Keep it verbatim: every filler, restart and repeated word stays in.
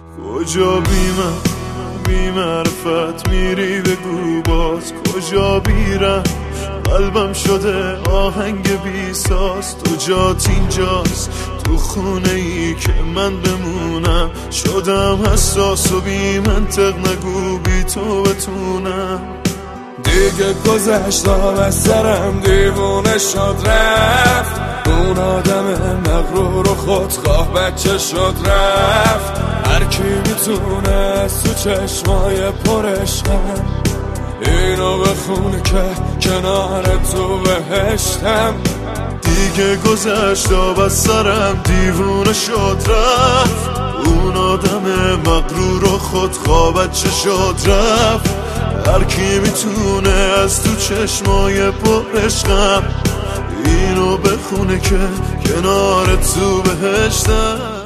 کجا بی من بی معرفت میری بگو باز، کجا بیرم قلبم شده آهنگ بی ساز. تو جات اینجاست تو خونه ای که من بمونم، شدم حساس و بی منطق نگو بی تو بتونم. دیگه گذشتم از سرم دیوونه شد رفت، اون آدم مغرور و خودخواه بچه شد رفت. هر کی میتونه از تو چشمای پرشم اینو بخونه که کنار تو بهشتم. دیگه گذشتم از سرم دیوونه شد رفت، اون آدم مغرور و خودخواه بچه شد رفت. هر کی میتونه از تو چشمای پرشم اینو بخونه که کنار تو بهشتم.